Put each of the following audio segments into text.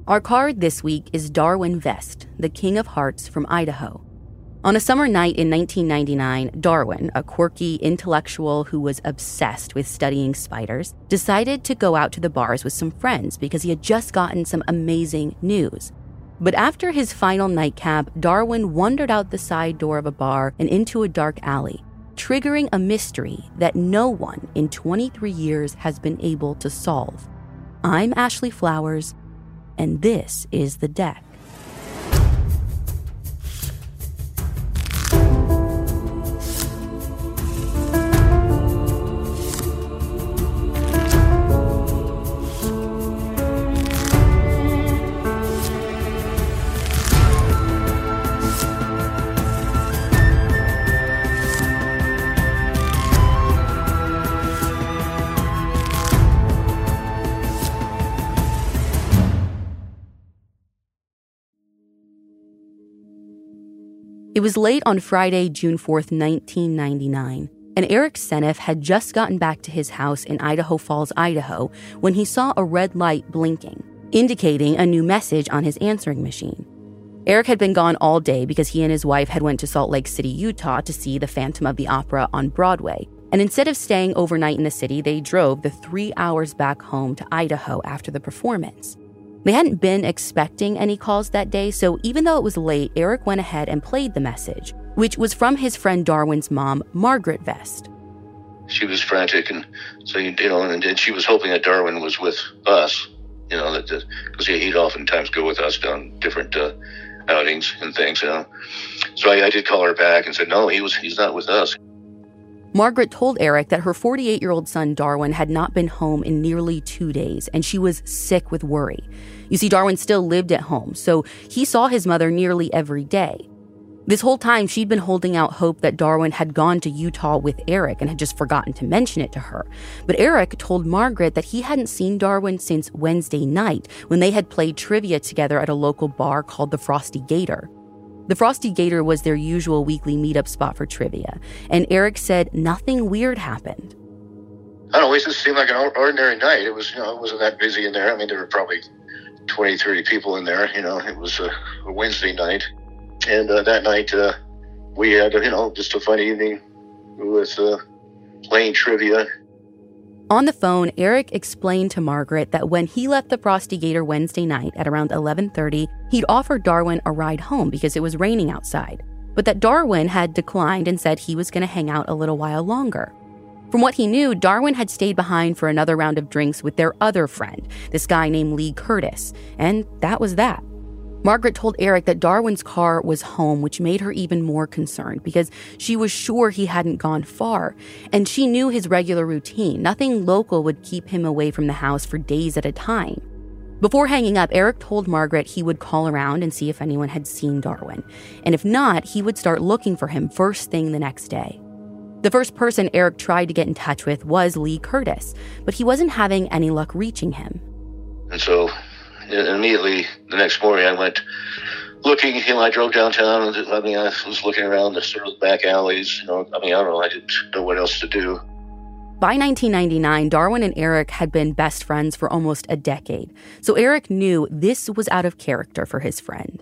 Our card this week is Darwin Vest, the King of Hearts from Idaho. On a summer night in 1999, Darwin, a quirky intellectual who was obsessed with studying spiders, decided to go out to the bars with some friends because he had just gotten some amazing news. But after his final nightcap, Darwin wandered out the side door of a bar and into a dark alley, triggering a mystery that no one in 23 years has been able to solve. I'm Ashley Flowers, and this is The Deck. It was late on Friday, June 4th, 1999, and Eric Seneff had just gotten back to his house in Idaho Falls, Idaho, when he saw a red light blinking, indicating a new message on his answering machine. Eric had been gone all day because he and his wife had went to Salt Lake City, Utah to see the Phantom of the Opera on Broadway, and instead of staying overnight in the city, they drove the 3 hours back home to Idaho after the performance. They hadn't been expecting any calls that day, so even though it was late, Eric went ahead and played the message, which was from his friend Darwin's mom, Margaret Vest. She was frantic, and so, and she was hoping that Darwin was with us, because he'd oftentimes go with us down different outings and things, So I did call her back and said, no, he's not with us. Margaret told Eric that her 48-year-old son Darwin had not been home in nearly 2 days, and she was sick with worry. You see, Darwin still lived at home, so he saw his mother nearly every day. This whole time, she'd been holding out hope that Darwin had gone to Utah with Eric and had just forgotten to mention it to her. But Eric told Margaret that he hadn't seen Darwin since Wednesday night, when they had played trivia together at a local bar called the Frosty Gator. The Frosty Gator was their usual weekly meetup spot for trivia, and Eric said nothing weird happened. I don't know, it just seemed like an ordinary night. It was, it wasn't that busy in there. I mean, there were probably 20, 30 people in there. It was a Wednesday night. And that night, we had, just a fun evening with playing trivia. On the phone, Eric explained to Margaret that when he left the Frosty Gator Wednesday night at around 11:30, he'd offered Darwin a ride home because it was raining outside, but that Darwin had declined and said he was going to hang out a little while longer. From what he knew, Darwin had stayed behind for another round of drinks with their other friend, this guy named Lee Curtis, and that was that. Margaret told Eric that Darwin's car was home, which made her even more concerned because she was sure he hadn't gone far, and she knew his regular routine. Nothing local would keep him away from the house for days at a time. Before hanging up, Eric told Margaret he would call around and see if anyone had seen Darwin, and if not, he would start looking for him first thing the next day. The first person Eric tried to get in touch with was Lee Curtis, but he wasn't having any luck reaching him. And so immediately the next morning I went looking, I drove downtown. I was looking around the sort of back alleys, I don't know, I didn't know what else to do. By 1999, Darwin and Eric had been best friends for almost a decade, so Eric knew this was out of character for his friend.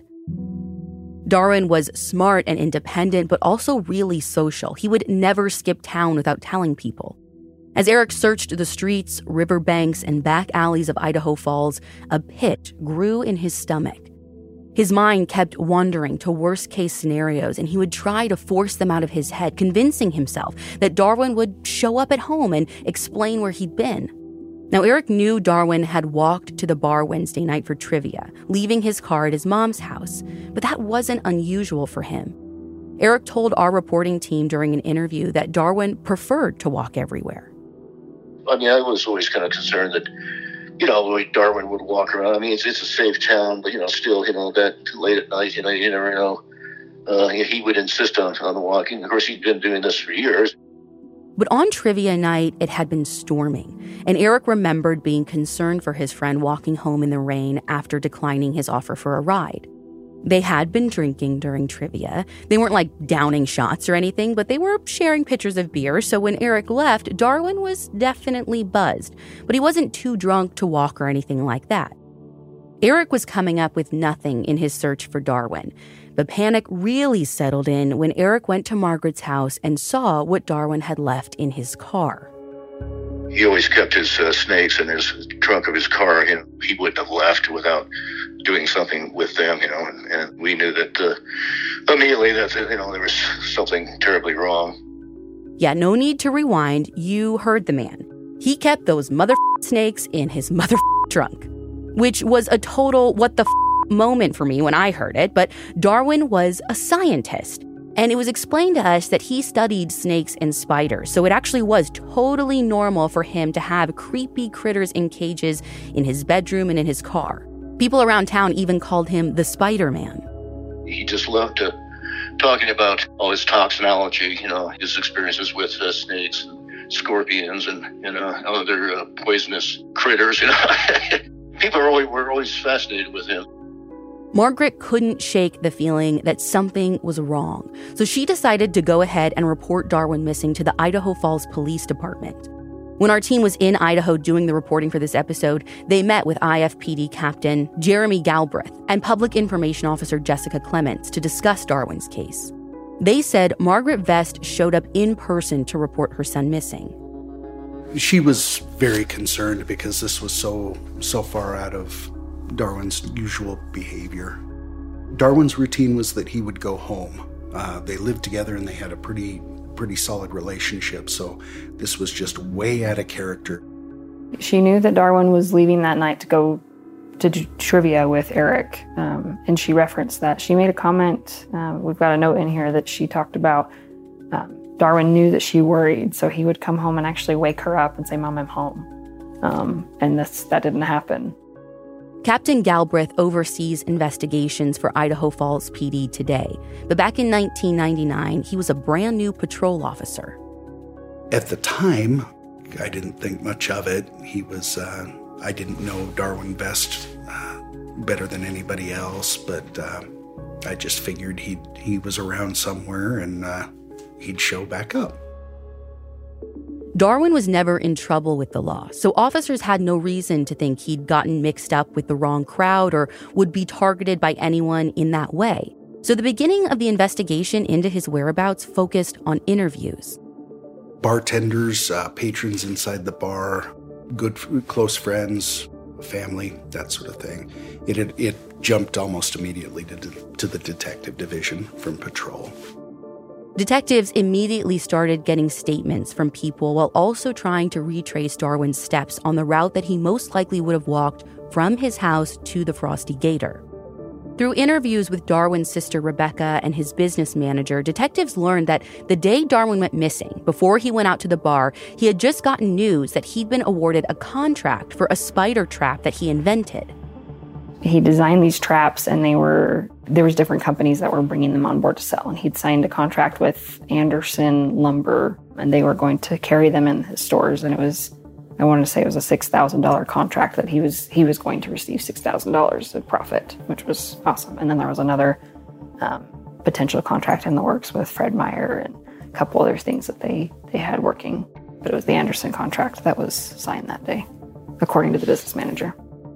Darwin was smart and independent, but also really social. He would never skip town without telling people. As Eric searched the streets, riverbanks, and back alleys of Idaho Falls, a pit grew in his stomach. His mind kept wandering to worst-case scenarios, and he would try to force them out of his head, convincing himself that Darwin would show up at home and explain where he'd been. Now, Eric knew Darwin had walked to the bar Wednesday night for trivia, leaving his car at his mom's house, but that wasn't unusual for him. Eric told our reporting team during an interview that Darwin preferred to walk everywhere. I was always kind of concerned that, Darwin would walk around. I mean, it's a safe town, but, still, that late at night, you never know. He would insist on the walking. Of course, he'd been doing this for years. But on trivia night, it had been storming, and Eric remembered being concerned for his friend walking home in the rain after declining his offer for a ride. They had been drinking during trivia. They weren't like downing shots or anything, but they were sharing pitchers of beer, so when Eric left, Darwin was definitely buzzed, but he wasn't too drunk to walk or anything like that. Eric was coming up with nothing in his search for Darwin, but panic really settled in when Eric went to Margaret's house and saw what Darwin had left in his car. He always kept his snakes in his trunk of his car. He wouldn't have left without doing something with them, and we knew that immediately that, there was something terribly wrong. Yeah, no need to rewind. You heard the man. He kept those snakes in his trunk, which was a total what the moment for me when I heard it. But Darwin was a scientist, and it was explained to us that he studied snakes and spiders. So it actually was totally normal for him to have creepy critters in cages in his bedroom and in his car. People around town even called him the Spider-Man. He just loved talking about all his toxinology, his experiences with snakes and scorpions and other poisonous critters. People were always fascinated with him. Margaret couldn't shake the feeling that something was wrong, so she decided to go ahead and report Darwin missing to the Idaho Falls Police Department. When our team was in Idaho doing the reporting for this episode, they met with IFPD Captain Jeremy Galbraith and Public Information Officer Jessica Clements to discuss Darwin's case. They said Margaret Vest showed up in person to report her son missing. She was very concerned because this was so far out of Darwin's usual behavior. Darwin's routine was that he would go home. They lived together and they had a pretty solid relationship, so this was just way out of character. She knew that Darwin was leaving that night to go to do trivia with Eric, and she referenced that. She made a comment, we've got a note in here that she talked about Darwin knew that she worried, so he would come home and actually wake her up and say, "Mom, I'm home." And that didn't happen. Captain Galbraith oversees investigations for Idaho Falls PD today, but back in 1999, he was a brand new patrol officer. At the time, I didn't think much of it. I didn't know Darwin Vest better than anybody else, but I just figured he was around somewhere and he'd show back up. Darwin was never in trouble with the law, so officers had no reason to think he'd gotten mixed up with the wrong crowd or would be targeted by anyone in that way. So the beginning of the investigation into his whereabouts focused on interviews. Bartenders, patrons inside the bar, good, close friends, family, that sort of thing. It jumped almost immediately to the detective division from patrol. Detectives immediately started getting statements from people while also trying to retrace Darwin's steps on the route that he most likely would have walked from his house to the Frosty Gator. Through interviews with Darwin's sister Rebecca and his business manager, detectives learned that the day Darwin went missing, before he went out to the bar, he had just gotten news that he'd been awarded a contract for a spider trap that he invented. He designed these traps, and there was different companies that were bringing them on board to sell. And he'd signed a contract with Anderson Lumber, and they were going to carry them in his stores. And I wanted to say it was a $6,000 contract that he was going to receive $6,000 of profit, which was awesome. And then there was another potential contract in the works with Fred Meyer and a couple other things that they had working. But it was the Anderson contract that was signed that day, according to the business manager.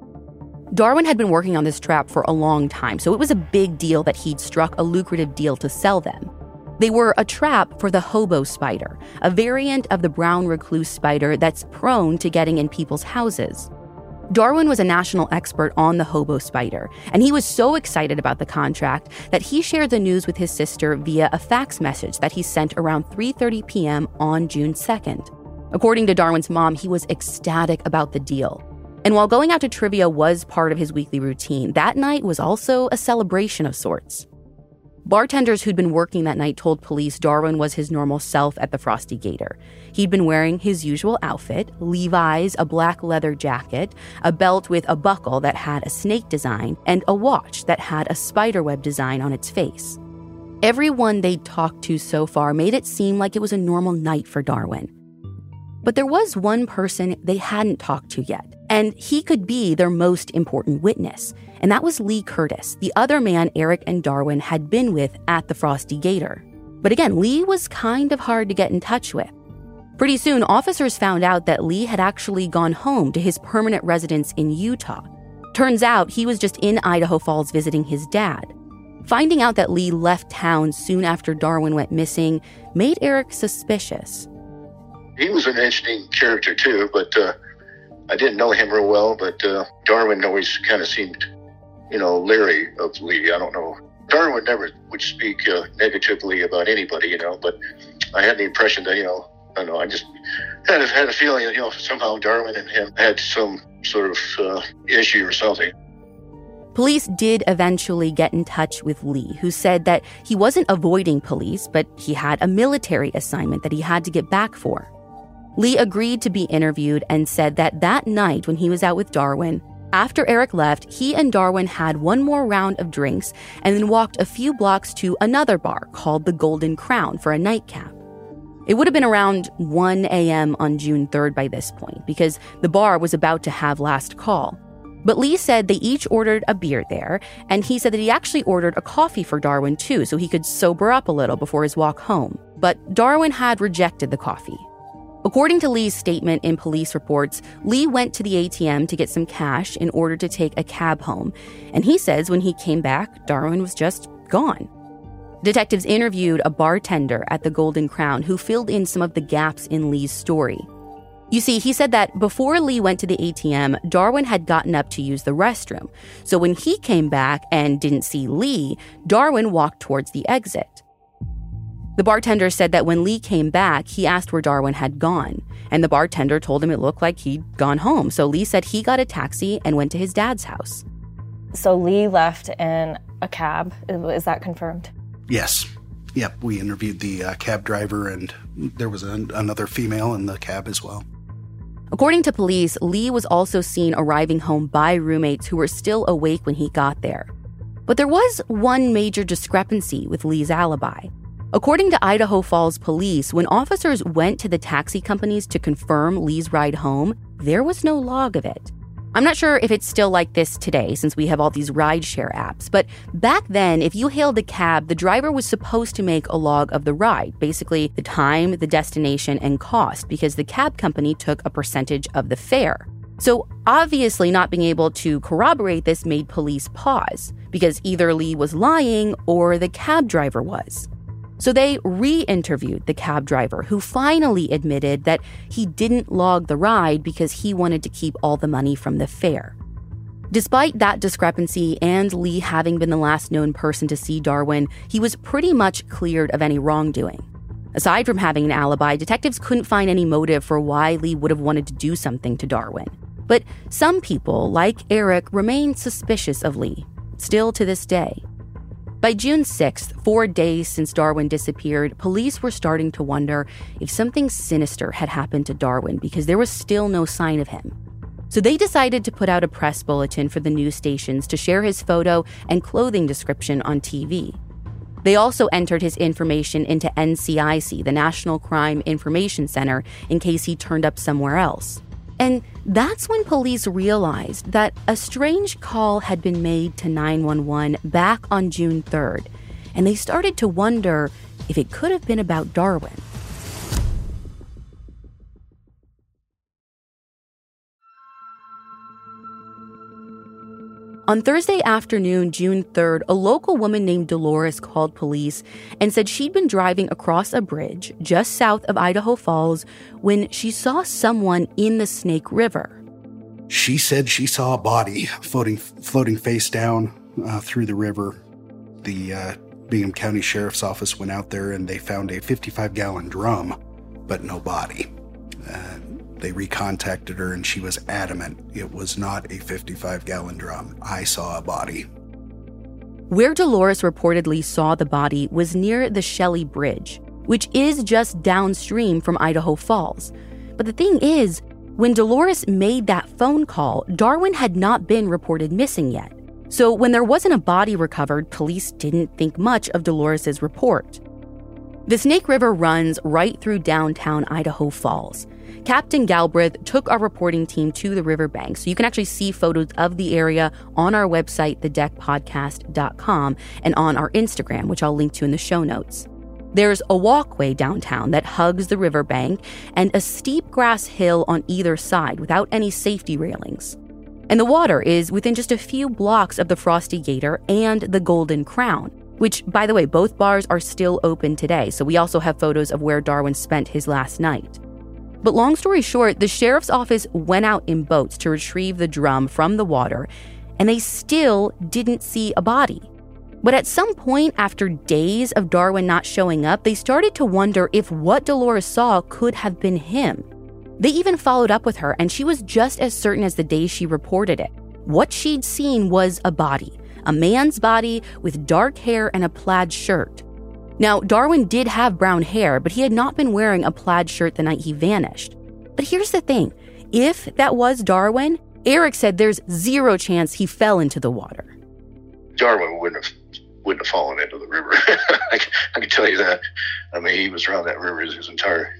Darwin had been working on this trap for a long time, so it was a big deal that he'd struck a lucrative deal to sell them. They were a trap for the hobo spider, a variant of the brown recluse spider that's prone to getting in people's houses. Darwin was a national expert on the hobo spider, and he was so excited about the contract that he shared the news with his sister via a fax message that he sent around 3:30 p.m. on June 2nd. According to Darwin's mom, he was ecstatic about the deal. And while going out to trivia was part of his weekly routine, that night was also a celebration of sorts. Bartenders who'd been working that night told police Darwin was his normal self at the Frosty Gator. He'd been wearing his usual outfit, Levi's, a black leather jacket, a belt with a buckle that had a snake design, and a watch that had a spiderweb design on its face. Everyone they'd talked to so far made it seem like it was a normal night for Darwin. But there was one person they hadn't talked to yet, and he could be their most important witness, and that was Lee Curtis, the other man Eric and Darwin had been with at the Frosty Gator. But again, Lee was kind of hard to get in touch with. Pretty soon, officers found out that Lee had actually gone home to his permanent residence in Utah. Turns out he was just in Idaho Falls visiting his dad. Finding out that Lee left town soon after Darwin went missing made Eric suspicious. He was an interesting character too, but I didn't know him real well, but Darwin always kind of seemed, leery of Lee. I don't know. Darwin never would speak negatively about anybody, but I had the impression that, I just had a feeling that, somehow Darwin and him had some sort of issue or something. Police did eventually get in touch with Lee, who said that he wasn't avoiding police, but he had a military assignment that he had to get back for. Lee agreed to be interviewed and said that night when he was out with Darwin, after Eric left, he and Darwin had one more round of drinks and then walked a few blocks to another bar called the Golden Crown for a nightcap. It would have been around 1 a.m. on June 3rd by this point, because the bar was about to have last call. But Lee said they each ordered a beer there, and he said that he actually ordered a coffee for Darwin too, so he could sober up a little before his walk home. But Darwin had rejected the coffee. According to Lee's statement in police reports, Lee went to the ATM to get some cash in order to take a cab home, and he says when he came back, Darwin was just gone. Detectives interviewed a bartender at the Golden Crown who filled in some of the gaps in Lee's story. You see, he said that before Lee went to the ATM, Darwin had gotten up to use the restroom. So when he came back and didn't see Lee, Darwin walked towards the exit. The bartender said that when Lee came back, he asked where Darwin had gone, and the bartender told him it looked like he'd gone home. So Lee said he got a taxi and went to his dad's house. So Lee left in a cab. Is that confirmed? Yes. Yep, we interviewed the cab driver, and there was another female in the cab as well. According to police, Lee was also seen arriving home by roommates who were still awake when he got there. But there was one major discrepancy with Lee's alibi. According to Idaho Falls police, when officers went to the taxi companies to confirm Lee's ride home, there was no log of it. I'm not sure if it's still like this today since we have all these rideshare apps, but back then, if you hailed a cab, the driver was supposed to make a log of the ride, basically the time, the destination, and cost, because the cab company took a percentage of the fare. So obviously not being able to corroborate this made police pause, because either Lee was lying or the cab driver was. So they re-interviewed the cab driver, who finally admitted that he didn't log the ride because he wanted to keep all the money from the fare. Despite that discrepancy and Lee having been the last known person to see Darwin, he was pretty much cleared of any wrongdoing. Aside from having an alibi, detectives couldn't find any motive for why Lee would have wanted to do something to Darwin. But some people, like Eric, remain suspicious of Lee, still to this day. By June 6th, 4 days since Darwin disappeared, police were starting to wonder if something sinister had happened to Darwin because there was still no sign of him. So they decided to put out a press bulletin for the news stations to share his photo and clothing description on TV. They also entered his information into NCIC, the National Crime Information Center, in case he turned up somewhere else. And that's when police realized that a strange call had been made to 911 back on June 3rd, and they started to wonder if it could have been about Darwin. On Thursday afternoon, June 3rd, a local woman named Dolores called police and said she'd been driving across a bridge just south of Idaho Falls when she saw someone in the Snake River. She said she saw a body floating face down through the river. The Bingham County Sheriff's Office went out there and they found a 55-gallon drum, but no body. They recontacted her and she was adamant it was not a 55-gallon drum. I saw a body. Where Dolores reportedly saw the body was near the Shelley Bridge, which is just downstream from Idaho Falls. But the thing is, when Dolores made that phone call, Darwin had not been reported missing yet. So when there wasn't a body recovered, police didn't think much of Dolores's report. The Snake River runs right through downtown Idaho Falls. Captain Galbraith took our reporting team to the riverbank, so you can actually see photos of the area on our website, thedeckpodcast.com, and on our Instagram, which I'll link to in the show notes. There's a walkway downtown that hugs the riverbank and a steep grass hill on either side without any safety railings. And the water is within just a few blocks of the Frosty Gator and the Golden Crown, which, by the way, both bars are still open today, so we also have photos of where Darwin spent his last night. But long story short, the sheriff's office went out in boats to retrieve the drum from the water, and they still didn't see a body. But at some point, after days of Darwin not showing up, they started to wonder if what Dolores saw could have been him. They even followed up with her, and she was just as certain as the day she reported it. What she'd seen was a body, a man's body with dark hair and a plaid shirt. Now, Darwin did have brown hair, but he had not been wearing a plaid shirt the night he vanished. But here's the thing. If that was Darwin, Eric said there's zero chance he fell into the water. Darwin wouldn't have fallen into the river. I can tell you that. I mean, he was around that river his entire,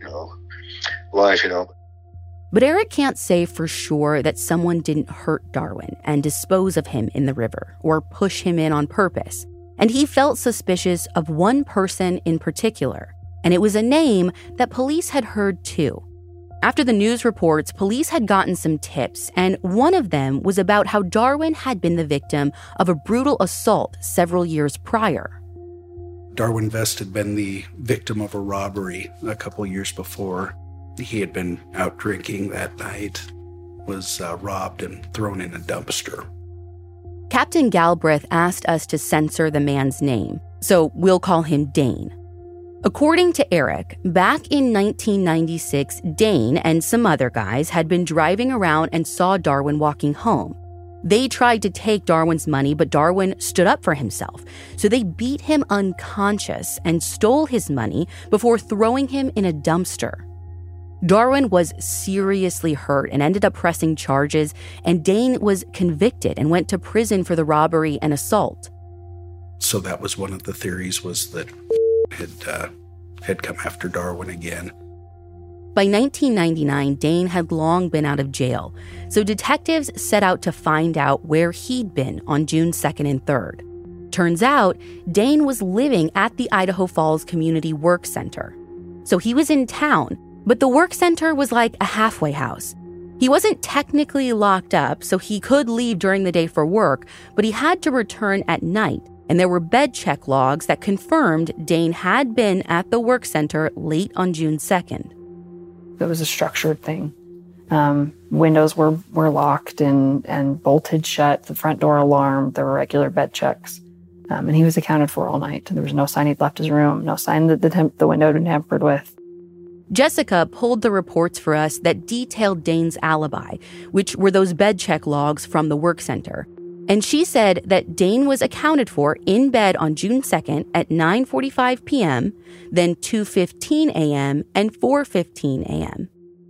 life, But Eric can't say for sure that someone didn't hurt Darwin and dispose of him in the river or push him in on purpose. And he felt suspicious of one person in particular, and it was a name that police had heard too. After the news reports, police had gotten some tips, and one of them was about how Darwin had been the victim of a brutal assault several years prior. Darwin Vest had been the victim of a robbery a couple years before. He had been out drinking that night, was robbed and thrown in a dumpster. Captain Galbraith asked us to censor the man's name, so we'll call him Dane. According to Eric, back in 1996, Dane and some other guys had been driving around and saw Darwin walking home. They tried to take Darwin's money, but Darwin stood up for himself, so they beat him unconscious and stole his money before throwing him in a dumpster. Darwin was seriously hurt and ended up pressing charges, and Dane was convicted and went to prison for the robbery and assault. So that was one of the theories, was that had come after Darwin again. By 1999, Dane had long been out of jail, so detectives set out to find out where he'd been on June 2nd and 3rd. Turns out, Dane was living at the Idaho Falls Community Work Center. So he was in town, but the work center was like a halfway house. He wasn't technically locked up, so he could leave during the day for work, but he had to return at night, and there were bed check logs that confirmed Dane had been at the work center late on June 2nd. It was a structured thing. Windows were locked and bolted shut, the front door alarmed, there were regular bed checks. And he was accounted for all night. There was no sign he'd left his room, no sign that the window had been tampered with. Jessica pulled the reports for us that detailed Dane's alibi, which were those bed check logs from the work center. And she said that Dane was accounted for in bed on June 2nd at 9:45 p.m., then 2:15 a.m., and 4:15 a.m.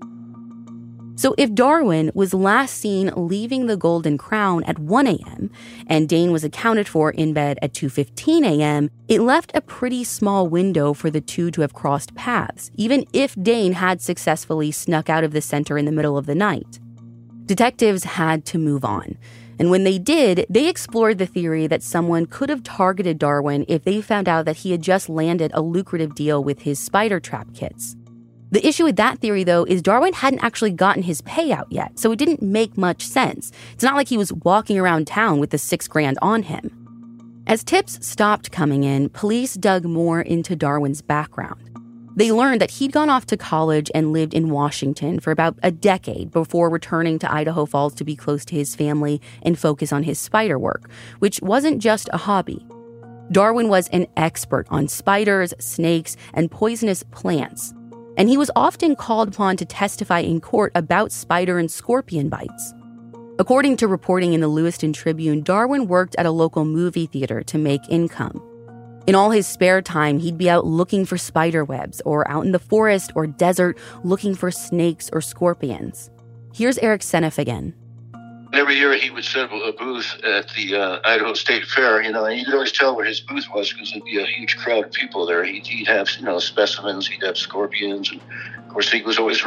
So if Darwin was last seen leaving the Golden Crown at 1 a.m. and Dane was accounted for in bed at 2:15 a.m., it left a pretty small window for the two to have crossed paths, even if Dane had successfully snuck out of the center in the middle of the night. Detectives had to move on. And when they did, they explored the theory that someone could have targeted Darwin if they found out that he had just landed a lucrative deal with his spider trap kits. The issue with that theory, though, is Darwin hadn't actually gotten his payout yet, so it didn't make much sense. It's not like he was walking around town with the $6,000 on him. As tips stopped coming in, police dug more into Darwin's background. They learned that he'd gone off to college and lived in Washington for about a decade before returning to Idaho Falls to be close to his family and focus on his spider work, which wasn't just a hobby. Darwin was an expert on spiders, snakes, and poisonous plants, and he was often called upon to testify in court about spider and scorpion bites. According to reporting in the Lewiston Tribune, Darwin worked at a local movie theater to make income. In all his spare time, he'd be out looking for spider webs or out in the forest or desert looking for snakes or scorpions. Here's Eric Seneff again. Every year he would set up a booth at the Idaho State Fair, and you could always tell where his booth was because there'd be a huge crowd of people there. He'd have, specimens, he'd have scorpions, and of course he was always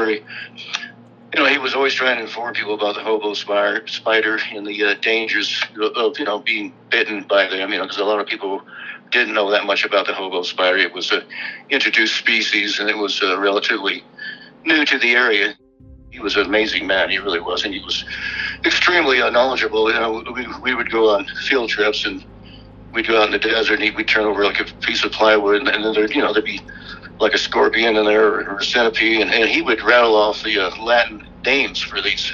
he was always trying to inform people about the hobo spider and the dangers of, being bitten by them, because a lot of people didn't know that much about the hobo spider. It was an introduced species, and it was relatively new to the area. He was an amazing man, he really was, and he was extremely knowledgeable. We would go on field trips, and we'd go out in the desert, and we'd turn over like a piece of plywood, and then there'd be like a scorpion in there or a centipede, and he would rattle off the Latin names for these.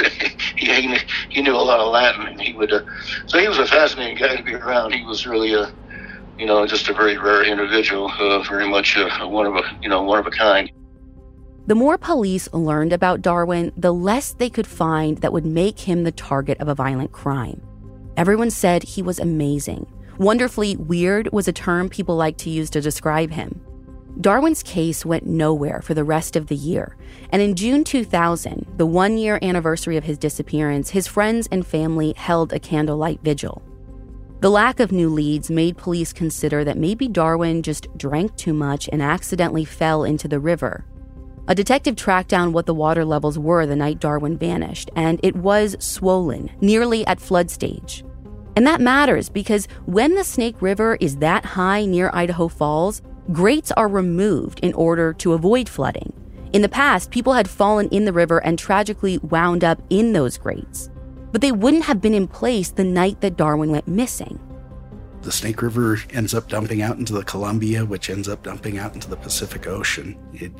he knew a lot of Latin, and he would. So he was a fascinating guy to be around. He was really just a very rare individual, very much one of a kind. The more police learned about Darwin, the less they could find that would make him the target of a violent crime. Everyone said he was amazing. Wonderfully weird was a term people liked to use to describe him. Darwin's case went nowhere for the rest of the year, and in June 2000, the 1-year anniversary of his disappearance, his friends and family held a candlelight vigil. The lack of new leads made police consider that maybe Darwin just drank too much and accidentally fell into the river. A detective tracked down what the water levels were the night Darwin vanished, and it was swollen, nearly at flood stage. And that matters because when the Snake River is that high near Idaho Falls, grates are removed in order to avoid flooding. In the past, people had fallen in the river and tragically wound up in those grates. But they wouldn't have been in place the night that Darwin went missing. The Snake River ends up dumping out into the Columbia, which ends up dumping out into the Pacific Ocean.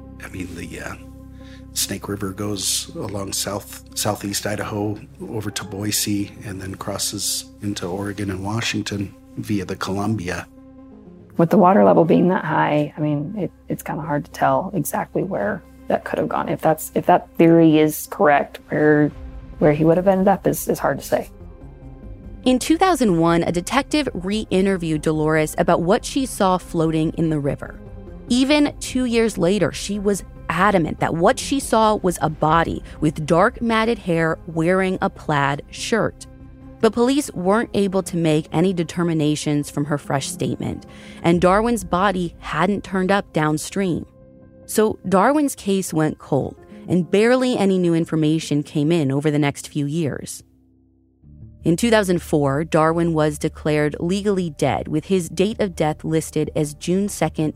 The Snake River goes along southeast Idaho over to Boise and then crosses into Oregon and Washington via the Columbia. With the water level being that high, it's kind of hard to tell exactly where that could have gone. If that theory is correct, where he would have ended up is hard to say. In 2001, a detective re-interviewed Dolores about what she saw floating in the river. Even 2 years later, she was adamant that what she saw was a body with dark matted hair wearing a plaid shirt. But police weren't able to make any determinations from her fresh statement, and Darwin's body hadn't turned up downstream. So Darwin's case went cold, and barely any new information came in over the next few years. In 2004, Darwin was declared legally dead, with his date of death listed as June 2nd,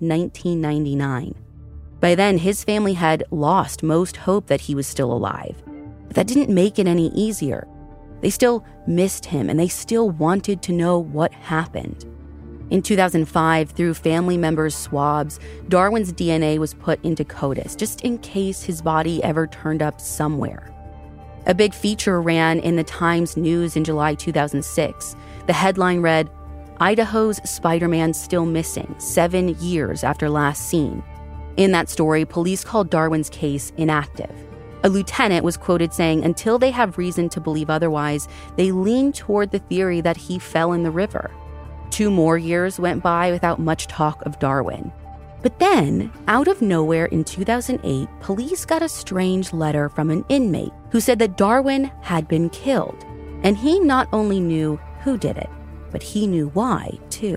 1999. By then, his family had lost most hope that he was still alive. But that didn't make it any easier. They still missed him, and they still wanted to know what happened. In 2005, through family members' swabs, Darwin's DNA was put into CODIS, just in case his body ever turned up somewhere. A big feature ran in the Times News in July 2006. The headline read, "Idaho's Spider-Man still missing, 7 years after last seen." In that story, police called Darwin's case inactive. A lieutenant was quoted saying, until they have reason to believe otherwise, they lean toward the theory that he fell in the river. 2 more years went by without much talk of Darwin. But then, out of nowhere in 2008, police got a strange letter from an inmate who said that Darwin had been killed. And he not only knew who did it, but he knew why, too.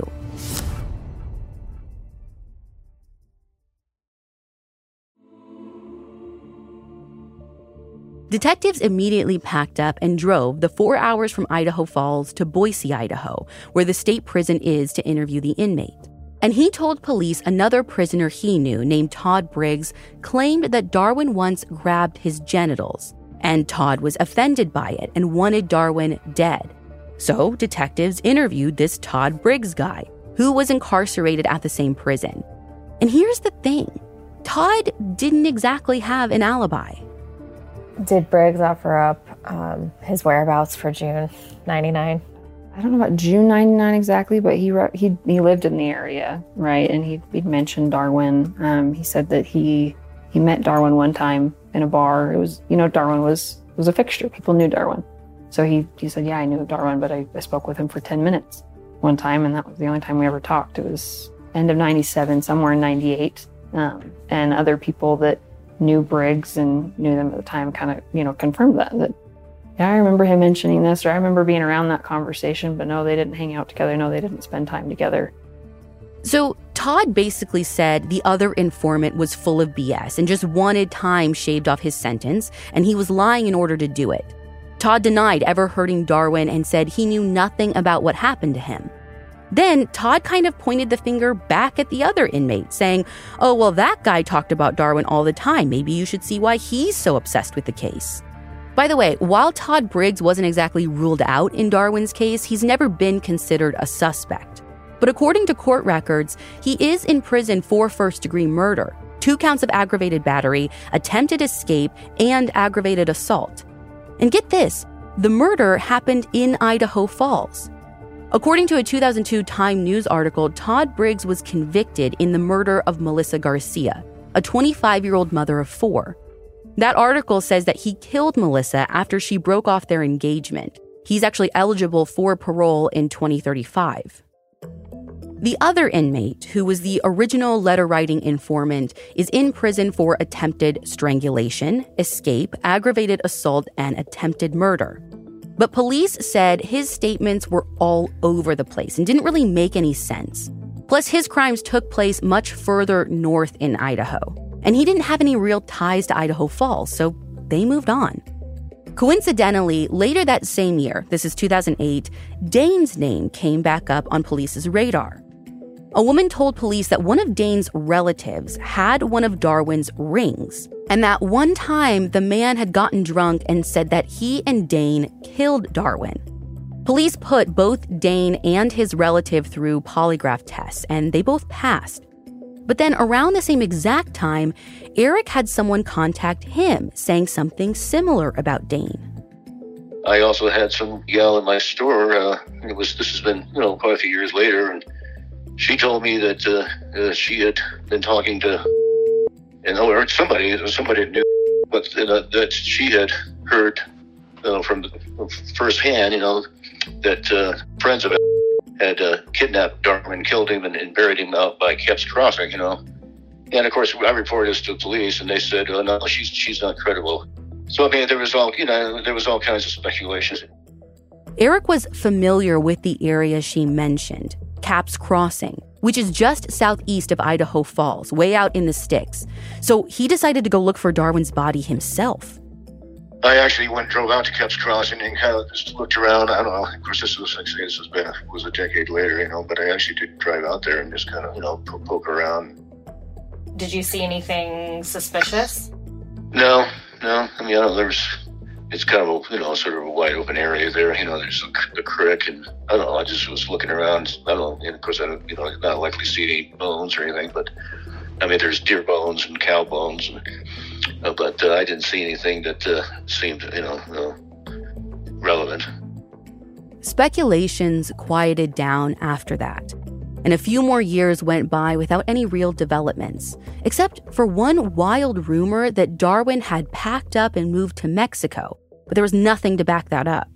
Detectives immediately packed up and drove the 4 hours from Idaho Falls to Boise, Idaho, where the state prison is, to interview the inmate. And he told police another prisoner he knew, named Todd Briggs, claimed that Darwin once grabbed his genitals, and Todd was offended by it and wanted Darwin dead. So detectives interviewed this Todd Briggs guy, who was incarcerated at the same prison. And here's the thing, Todd didn't exactly have an alibi. Did Briggs offer up his whereabouts for June 99? I don't know about June 99 exactly, but he lived in the area, right? And he'd mentioned Darwin. He said that he met Darwin one time in a bar. It was, Darwin was a fixture. People knew Darwin. So he said, yeah, I knew Darwin, but I spoke with him for 10 minutes one time, and that was the only time we ever talked. It was end of 97, somewhere in 98. And other people that knew Briggs and knew them at the time kind of, confirmed that, yeah, I remember him mentioning this, or I remember being around that conversation, but no, they didn't hang out together. No, they didn't spend time together. So Todd basically said the other informant was full of BS and just wanted time shaved off his sentence, and he was lying in order to do it. Todd denied ever hurting Darwin and said he knew nothing about what happened to him. Then Todd kind of pointed the finger back at the other inmate, saying, oh, well, that guy talked about Darwin all the time. Maybe you should see why he's so obsessed with the case. By the way, while Todd Briggs wasn't exactly ruled out in Darwin's case, he's never been considered a suspect. But according to court records, he is in prison for first-degree murder, 2 counts of aggravated battery, attempted escape, and aggravated assault. And get this, the murder happened in Idaho Falls. According to a 2002 Time News article, Todd Briggs was convicted in the murder of Melissa Garcia, a 25-year-old mother of 4. That article says that he killed Melissa after she broke off their engagement. He's actually eligible for parole in 2035. The other inmate, who was the original letter-writing informant, is in prison for attempted strangulation, escape, aggravated assault, and attempted murder. But police said his statements were all over the place and didn't really make any sense. Plus, his crimes took place much further north in Idaho. And he didn't have any real ties to Idaho Falls, so they moved on. Coincidentally, later that same year, this is 2008, Dane's name came back up on police's radar. A woman told police that one of Dane's relatives had one of Darwin's rings, and that one time the man had gotten drunk and said that he and Dane killed Darwin. Police put both Dane and his relative through polygraph tests, and they both passed. But then around the same exact time, Eric had someone contact him saying something similar about Dane. I also had some gal in my store. This has been, quite a few years later, and she told me that she had been talking to, or somebody knew, but that she had heard from firsthand, that friends of it had kidnapped Darwin, killed him, and buried him out by Kep's Crossing, And of course, I reported this to the police, and they said, "Oh no, she's not credible." So I mean, there was all kinds of speculations. Eric was familiar with the area she mentioned, Kep's Crossing, which is just southeast of Idaho Falls, way out in the sticks. So he decided to go look for Darwin's body himself. I actually drove out to Kep's Crossing and kind of just looked around. I don't know. Of course, this was a decade later, but I actually did drive out there and just kind of, poke around. Did you see anything suspicious? No. I mean, it's kind of a, sort of a wide open area there. There's a creek, and I don't know. I just was looking around. I don't know. And of course, I don't, not likely to see any bones or anything, but I mean, there's deer bones and cow bones, but I didn't see anything that seemed, relevant. Speculations quieted down after that, and a few more years went by without any real developments, except for one wild rumor that Darwin had packed up and moved to Mexico, but there was nothing to back that up.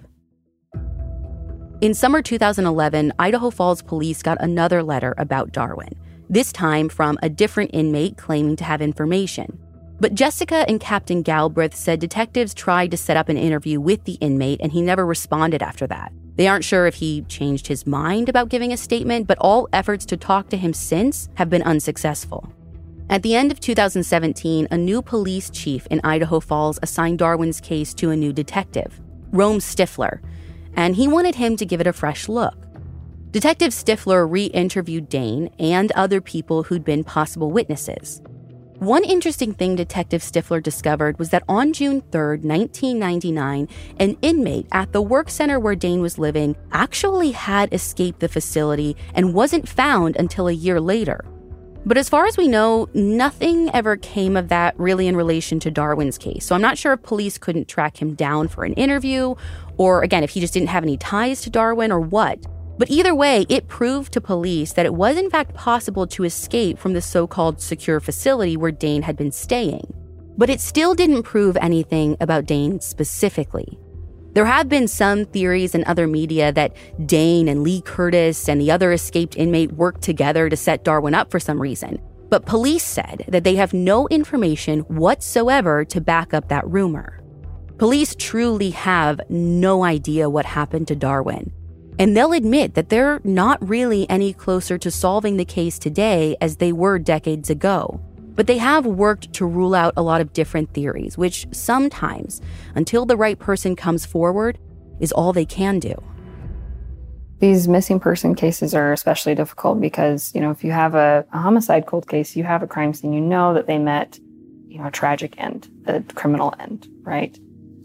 In summer 2011, Idaho Falls police got another letter about Darwin, this time from a different inmate claiming to have information. But Jessica and Captain Galbraith said detectives tried to set up an interview with the inmate, and he never responded after that. They aren't sure if he changed his mind about giving a statement, but all efforts to talk to him since have been unsuccessful. At the end of 2017, a new police chief in Idaho Falls assigned Darwin's case to a new detective, Rome Stifler, and he wanted him to give it a fresh look. Detective Stifler re-interviewed Dane and other people who'd been possible witnesses. One interesting thing Detective Stifler discovered was that on June 3rd, 1999, an inmate at the work center where Dane was living actually had escaped the facility and wasn't found until a year later. But as far as we know, nothing ever came of that really in relation to Darwin's case. So I'm not sure if police couldn't track him down for an interview, or again, if he just didn't have any ties to Darwin or what. But either way, it proved to police that it was in fact possible to escape from the so-called secure facility where Dane had been staying. But it still didn't prove anything about Dane specifically. There have been some theories in other media that Dane and Lee Curtis and the other escaped inmate worked together to set Darwin up for some reason. But police said that they have no information whatsoever to back up that rumor. Police truly have no idea what happened to Darwin. And they'll admit that they're not really any closer to solving the case today as they were decades ago. But they have worked to rule out a lot of different theories, which sometimes, until the right person comes forward, is all they can do. These missing person cases are especially difficult because, if you have a homicide cold case, you have a crime scene, that they met, a tragic end, a criminal end, right?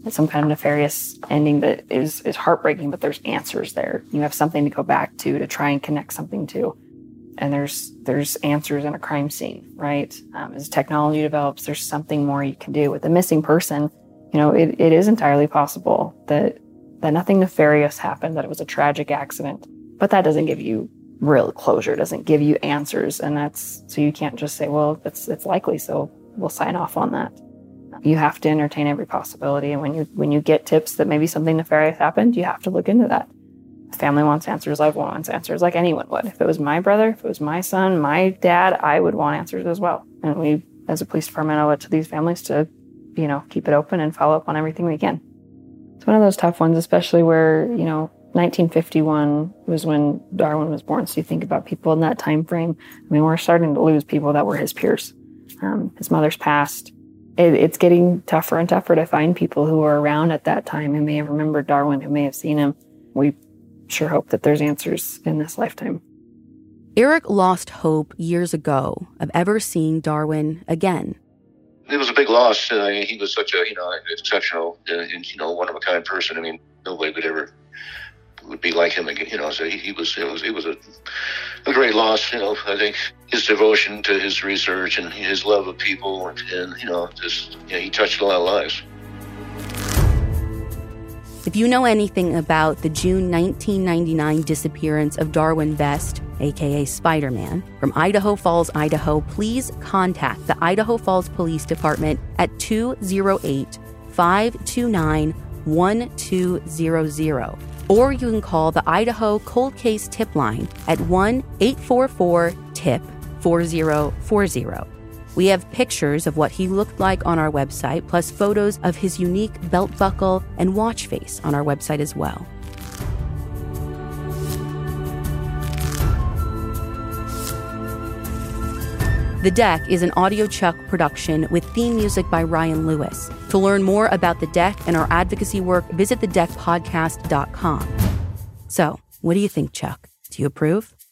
some kind of nefarious ending that is heartbreaking, but there's answers there. You have something to go back to try and connect something to. And there's answers in a crime scene, right? As technology develops, there's something more you can do. With a missing person, it is entirely possible that nothing nefarious happened, that it was a tragic accident. But that doesn't give you real closure, doesn't give you answers. And so you can't just say, well, it's likely, so we'll sign off on that. You have to entertain every possibility. And when you get tips that maybe something nefarious happened, you have to look into that. The family wants answers, loved one wants answers, like anyone would. If it was my brother, if it was my son, my dad, I would want answers as well. And we, as a police department, owe it to these families to, keep it open and follow up on everything we can. It's one of those tough ones, especially where, 1951 was when Darwin was born. So you think about people in that time frame. We're starting to lose people that were his peers. His mother's passed. It's getting tougher and tougher to find people who were around at that time who may have remembered Darwin, who may have seen him. We sure hope that there's answers in this lifetime. Eric lost hope years ago of ever seeing Darwin again. It was a big loss. He was such a, exceptional, one-of-a-kind person. Nobody would be like him again, so it was a great loss. I think his devotion to his research and his love of people and he touched a lot of lives. If you know anything about the June 1999 disappearance of Darwin Vest, aka Spider-Man, from Idaho Falls, Idaho, please contact the Idaho Falls Police Department at 208-529-1200. Or you can call the Idaho Cold Case Tip Line at 1-844-TIP-4040. We have pictures of what he looked like on our website, plus photos of his unique belt buckle and watch face on our website as well. The Deck is an AudioChuck production with theme music by Ryan Lewis. To learn more about The Deck and our advocacy work, visit thedeckpodcast.com. So, what do you think, Chuck? Do you approve?